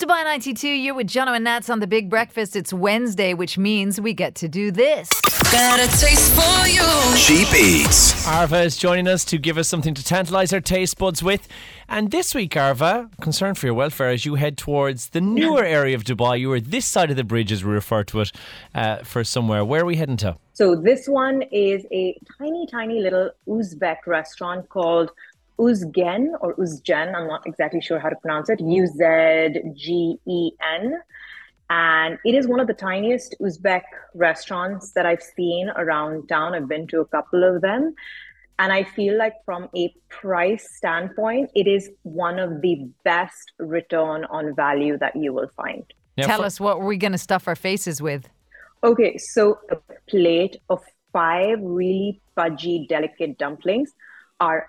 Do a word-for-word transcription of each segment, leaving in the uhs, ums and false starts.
Dubai ninety-two, you're with Jono and Nats on The Big Breakfast. It's Wednesday, which means we get to do this. Got a taste for you. Cheap Eats. Arva is joining us to give us something to tantalise our taste buds with. And this week, Arva, concerned for your welfare as you head towards the newer area of Dubai. You are this side of the bridge, as we refer to it, uh, for somewhere. Where are we heading to? So this one is a tiny, tiny little Uzbek restaurant called Uzgen or Uzgen. I'm not exactly sure how to pronounce it. U Z G E N. And it is one of the tiniest Uzbek restaurants that I've seen around town. I've been to a couple of them. And I feel like from a price standpoint, it is one of the best return on value that you will find. Now, Tell for- us, what we're going to stuff our faces with. Okay, so a plate of five really fudgy, delicate dumplings are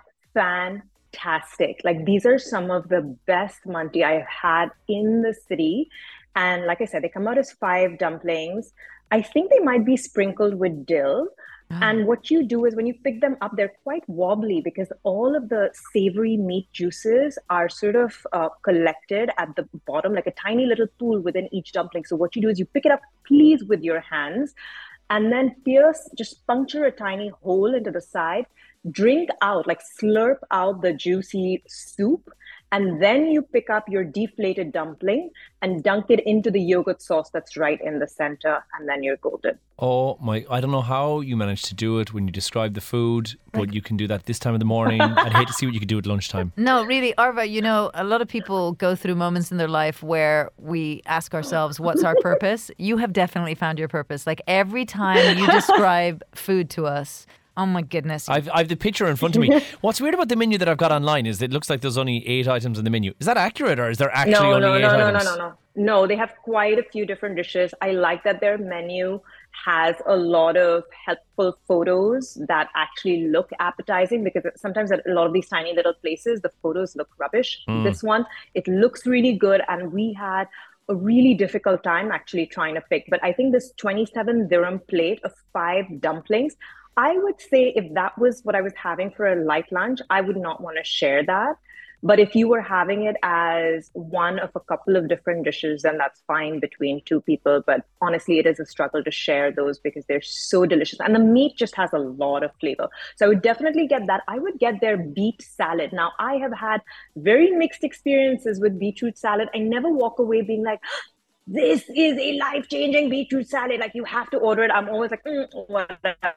fantastic. Like, these are some of the best manti I've had in the city. And like I said, they come out as five dumplings. I think they might be sprinkled with dill. Oh. And what you do is when you pick them up, they're quite wobbly because all of the savory meat juices are sort of uh, collected at the bottom, like a tiny little pool within each dumpling. So what you do is you pick it up, please, with your hands, and then pierce, just puncture a tiny hole into the side, drink out, like slurp out the juicy soup. And then you pick up your deflated dumpling and dunk it into the yogurt sauce that's right in the center, and then you're golden. Oh my, I don't know how you managed to do it when you describe the food, but you can do that this time of the morning. I'd hate to see what you could do at lunchtime. No, really, Arva, you know, a lot of people go through moments in their life where we ask ourselves, what's our purpose? You have definitely found your purpose. Like, every time you describe food to us, oh my goodness. I've, I've the picture in front of me. What's weird about the menu that I've got online is it looks like there's only eight items in the menu. Is that accurate, or is there actually no, only no, eight no, no, items? No, no, no, no. No, they have quite a few different dishes. I like that their menu has a lot of helpful photos that actually look appetizing, because sometimes at a lot of these tiny little places, the photos look rubbish. Mm. This one, it looks really good, and we had a really difficult time actually trying to pick. But I think this twenty-seven dirham plate of five dumplings, I would say if that was what I was having for a light lunch, I would not want to share that. But if you were having it as one of a couple of different dishes, then that's fine between two people. But honestly, it is a struggle to share those because they're so delicious. And the meat just has a lot of flavor. So I would definitely get that. I would get their beet salad. Now, I have had very mixed experiences with beetroot salad. I never walk away being like, this is a life-changing beetroot salad. Like, you have to order it. I'm always like, mm, whatever.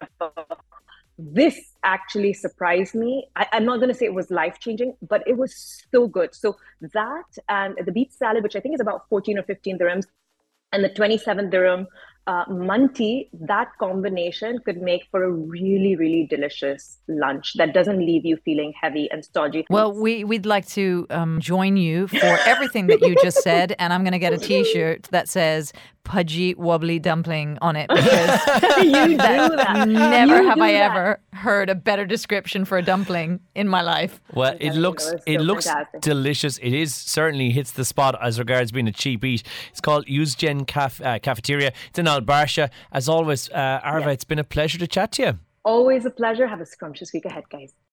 This actually surprised me. I, I'm not going to say it was life-changing, but it was so good. So that and the beet salad, which I think is about fourteen or fifteen dirhams, and the twenty-seven dirham uh, manti, that combination could make for a really, really delicious lunch that doesn't leave you feeling heavy and stodgy. Well, we, we'd like to um, join you for everything that you just said, and I'm going to get a T-shirt that says pudgy wobbly dumpling on it, because you do that. Never You have do I that. ever heard a better description for a dumpling in my life. Well, it looks it was it so looks fantastic. delicious. It is certainly hits the spot as regards being a cheap eat. It's called Uzgen Caf- uh, Cafeteria. It's in Al Barsha. As always, uh, Arva, Yeah. it's been a pleasure to chat to you. Always a pleasure. Have a scrumptious week ahead, guys.